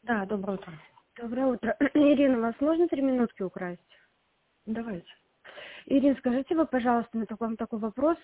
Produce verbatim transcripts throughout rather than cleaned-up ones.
Да, доброе утро. Доброе утро. Ирина, вас можно три минутки украсть? Давайте. Ирина, скажите вы, пожалуйста, на таком такой вопрос.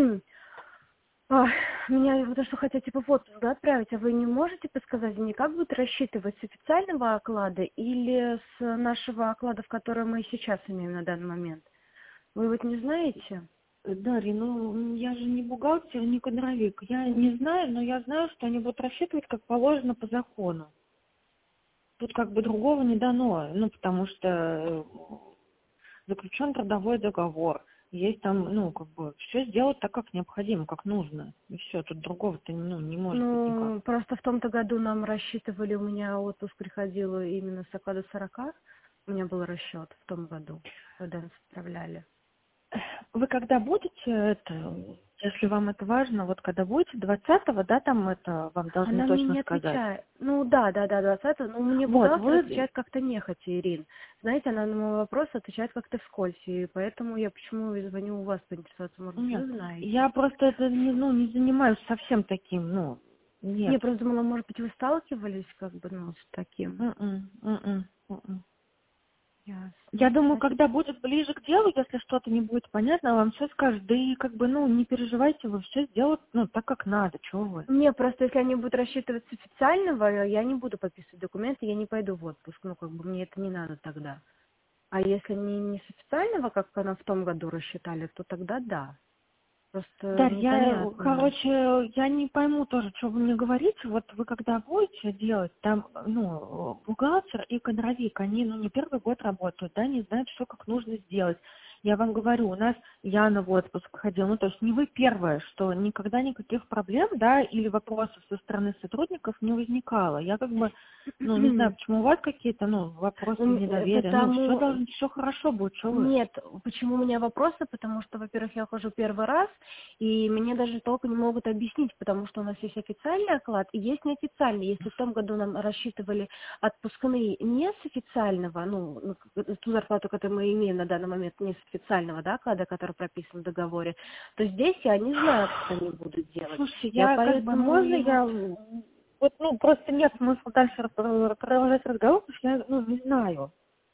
А, Меня вот то, что хотят типа в отпуск, да, отправить, а вы не можете подсказать мне, как будет рассчитывать с официального оклада или с нашего оклада, в который мы сейчас имеем на данный момент? Вы вот не знаете? Дарья, ну я же не бухгалтер, не кадровик. Я не знаю, но я знаю, что они будут рассчитывать как положено по закону. Тут как бы другого не дано, ну потому что заключен трудовой договор. Есть там, ну, как бы, все сделать так, как необходимо, как нужно. И все, тут другого-то ну, не может быть никак. Ну, просто в том-то году нам рассчитывали, у меня отпуск приходил именно с оклада сорока. У меня был расчет в том году, когда нас отправляли. Вы когда будете, это, если вам это важно, вот когда будете, двадцатого, да, там это вам должны Она мне точно не сказать. отвечает. Ну да, да, да, двадцатого. Но мне Вот, бухгалтер вы, отвечает как-то нехотя, Ирин. Знаете, она на мой вопрос отвечает как-то вскользь. И поэтому я почему и звоню у вас поинтересоваться. Может быть, нет, вы знаете? я просто это не, ну, не занимаюсь совсем таким, ну, Не, нет. просто думала, может быть, вы сталкивались как бы, ну, с таким. М-м, м-м, м-м. Я Ясно. думаю, Значит, когда будет ближе к делу, если что-то не будет понятно, вам все скажут. Да и как бы, ну, не переживайте, вы все сделают, ну, так как надо, чего вы. не, просто если они будут рассчитывать с официального, я не буду подписывать документы, я не пойду в отпуск. Ну, как бы мне это не надо тогда. А если не, не с официального, как она в том году рассчитали, то тогда да. Просто Дарья, я, непонятно. короче, я не пойму тоже, что вы мне говорите. Вот вы когда будете делать, там, ну, бухгалтер и кадровик, они, ну, не первый год работают, да, не знают, что как нужно сделать. Я вам говорю, у нас Яна в отпуск ходила, ну, то есть не вы первая, что никогда никаких проблем, да, или вопросов со стороны сотрудников не возникало. Я как бы, ну, не знаю, почему у вас какие-то, ну, вопросы М, э, недоверия, ну, все Потому должно, все хорошо будет, что вы. нет, почему у меня вопросы, потому что, во-первых, я хожу первый раз, и мне даже толком не могут объяснить, потому что у нас есть официальный оклад и есть неофициальный. Если в том году нам рассчитывали отпускные не с официального, ну, ну, к- ту зарплату, которую мы имеем на данный момент, не с официального, да, оклада, который прописан в договоре, то здесь я не знаю, как они будут делать. Слушайте, Я я как бы, поэтому можно и вот... я, вот, ну, просто нет смысла дальше рас- продолжать разговор, потому что я, ну, не знаю.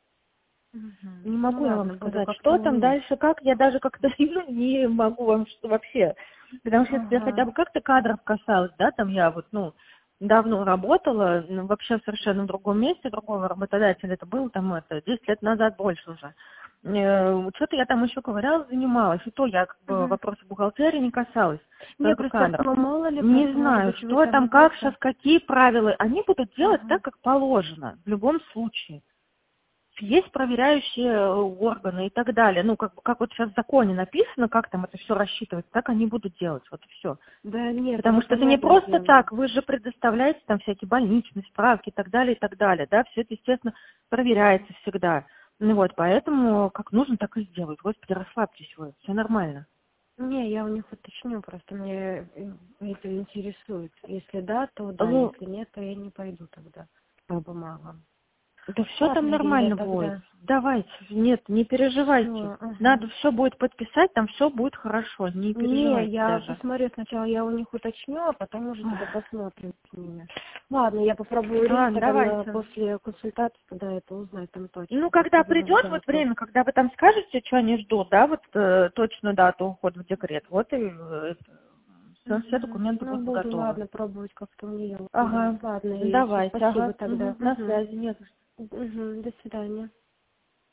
Мгм. Не Ну могу я вам ладно, буду сказать, как-то что там уметь. дальше, как, я даже как-то ну, не могу вам что вообще. Потому что если я хотя Ага. бы как-то кадров касалась, да, там я вот, ну, давно работала, ну, вообще в совершенно другом месте, другого работодателя, это было там, это, десять лет назад больше уже. Э, Что-то я там еще ковырялась, занималась, и то я как бы Мгм. вопросы бухгалтерии не касалась, Не, только просто кадров. ну, мало ли, Не просто, может знаю, быть, вы что там там, как где-то... сейчас, какие правила. Они будут делать Ага. так, как положено, в любом случае. Есть проверяющие э, органы и так далее. Ну, как, бы- как вот сейчас в законе написано, как там это все рассчитывать, так они будут делать, вот и все. Да нет, Потому это что это не понятное просто дело. так, вы же предоставляете там всякие больничные справки и так далее, и так далее, да, все это, естественно, проверяется всегда. Ну вот, поэтому как нужно, так и сделают. Господи, расслабьтесь вы, все нормально. Не, я у них уточню, просто мне э, это интересует. Если да, то да, Ну, если нет, то я не пойду тогда по бумагам. да все там Ладно, Ирина, я нормально будет. тогда... Давайте, нет, не переживайте. Все, ага. Надо все будет подписать, там все будет хорошо, не Не, переживайте я даже. посмотрю сначала, я у них уточню, а потом уже тогда посмотрим с ними. Ладно, я попробую Ирину Ладно, тогда на, давайте. после консультации тогда это узнать там точно. Ну, когда Спасибо вам придет за вот вопрос. время, когда вы там скажете, что они ждут, да, вот э, точную дату ухода в декрет, вот и э, все, все Мгм. документы Ну, будут буду, готовы. ладно, пробовать как-то у нее узнать. Ага, Ладно, Ирина, всё, давайте, спасибо ага, тогда. мгм, на Угу. связи, нет. Угу. До свидания.